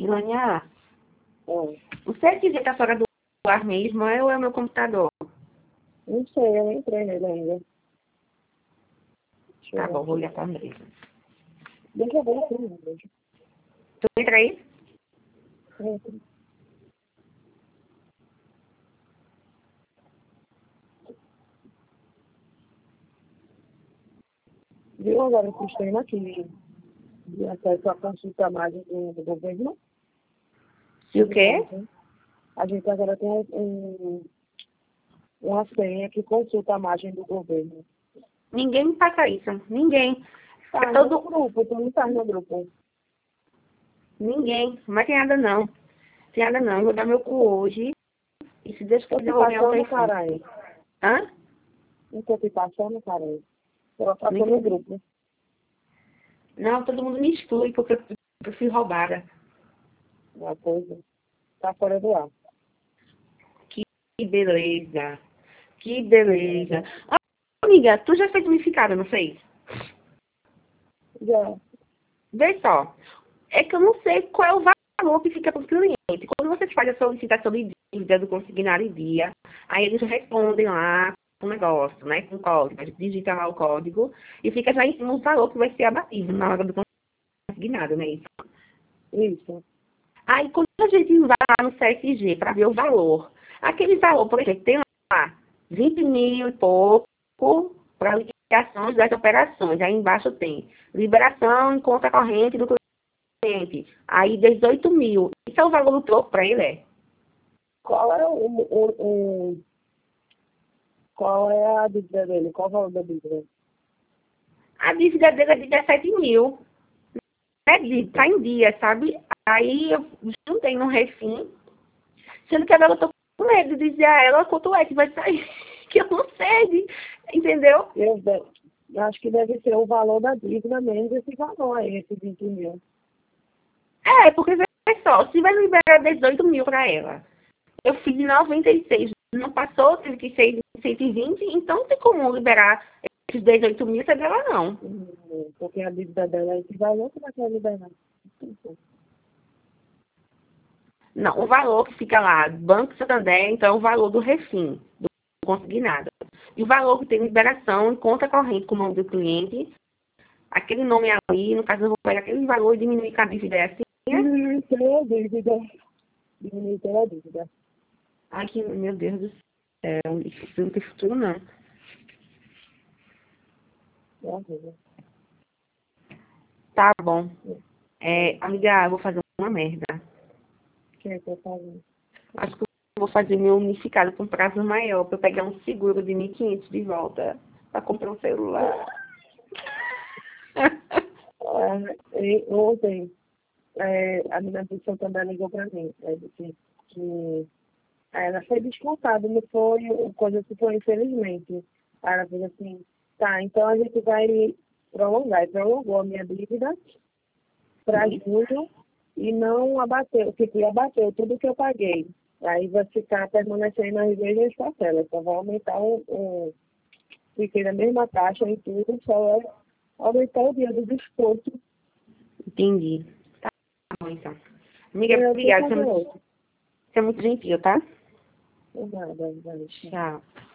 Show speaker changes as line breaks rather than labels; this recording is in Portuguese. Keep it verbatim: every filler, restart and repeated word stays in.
Vilânia,
Oi.
você dizer que tá fora do ar mesmo, é ou é o meu computador?
Não sei, eu não entrei nele ainda. Deixa eu
Tá
ver
bom, vou
aqui.
ligar pra Andressa.
Deixa eu ver aqui, meu Deus.
Tu entra aí?
Entra. Viu agora o sistema aqui de acesso à consulta mais do, do governo?
E o quê?
A gente agora tem um, um, uma senha que consulta a margem do governo.
Ninguém me passa isso. Ninguém.
Tá
É
no
todo...
grupo, tu não tá no grupo.
Ninguém. Mas tem nada não. Tem nada não. Eu vou dar meu cu hoje. E se Deus
Tô
quiser,
te
eu vou ganhar o
passando,
telefone.
caralho.
Hã?
Não tô te passando, caralho. Eu passo
Ninguém-
no grupo.
Não, todo mundo me exclui porque eu eu fui roubada.
Uma coisa. Tá fora do ar.
Que beleza. Que beleza. Ó, amiga, tu já fez unificado, não fez?
Já.
Vê só. É que eu não sei qual é o valor que fica para o cliente. Quando você faz a solicitação de dívida do consignário em dia, aí eles respondem lá com o negócio, né? Com o código. A gente digita lá o código e fica já em cima o valor que vai ser abatido na hora do consignado, né?
Isso.
Aí quando a gente vai lá no C S G para ver o valor, aquele valor, por exemplo, tem lá vinte mil e pouco para liquidações das operações. Aí embaixo tem liberação em conta corrente do cliente. Aí dezoito mil. Isso é o valor do troco para ele, é?
Qual é o, o, o. Qual é a dívida dele? Qual o valor da dívida?
A dívida dele é de dezessete mil. É de, tá em dia, sabe? Aí eu juntei no refim, sendo que agora eu tô com medo de dizer a ela quanto é que vai sair, que eu não sei, entendeu?
Eu, de- eu acho que deve ser o valor da dívida menos esse valor aí, esse vinte mil.
É, porque vê só, se vai liberar dezoito mil para ela, eu fiz noventa e seis, não passou, teve que ser cento e vinte, então não tem como liberar esses dezoito mil se é dela não.
Hum, Porque a dívida dela é esse valor, como é que vai liberar?
Não, o valor que fica lá, Banco Santander, então é o valor do refim, do consignado. E o valor que tem liberação em conta corrente com o nome do cliente, aquele nome ali, no caso eu vou pegar aquele valor e diminuir com a dívida, é assim, né?
Diminuir a dívida. Diminuir a dívida.
Ai, que, meu Deus do céu, isso não tem futuro não.
É a dívida.
Tá bom. É, amiga, eu vou fazer uma merda.
O que é que eu faço?
Acho que eu vou fazer meu unificado com prazo maior, para eu pegar um seguro de mil e quinhentos de volta, para comprar um celular.
É, e ontem, é, a menina do Santander ligou para mim. É, disse que ela foi descontada, não foi coisa que foi infelizmente. Aí ela falou assim, tá, então a gente vai prolongar. E prolongou a minha dívida para julho e não abateu, tipo, abateu tudo que eu paguei. Aí vai ficar permanecendo as mesmas parcelas, só vai aumentar o, o fiquei na mesma taxa e tudo, só vai aumentar o dia do desconto.
Entendi. Tá bom, então. Amiga,
Eu tô
obrigada. Você é
fazendo
muito,
outro.
você é muito gentil, tá?
Nada, nada.
Tchau.